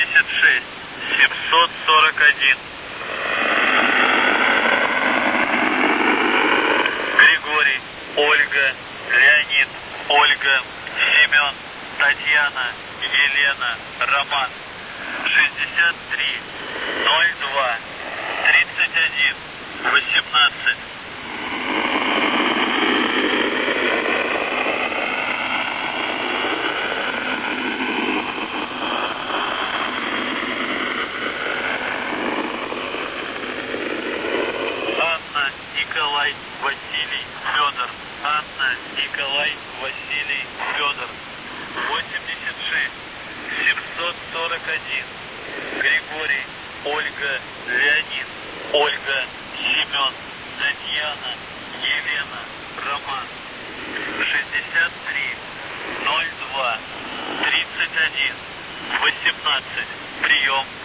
86 741. Григорий, Ольга, Леонид, Ольга, Семен, Татьяна, Елена, Роман. 63 02 31 18. Анна, Николай, Василий, Федор. Анна, Николай, Василий, Федор. 86 741. Григорий, Ольга, Леонид, Ольга, Семен, Татьяна, Елена, Роман. 63 02 31 18. Прием.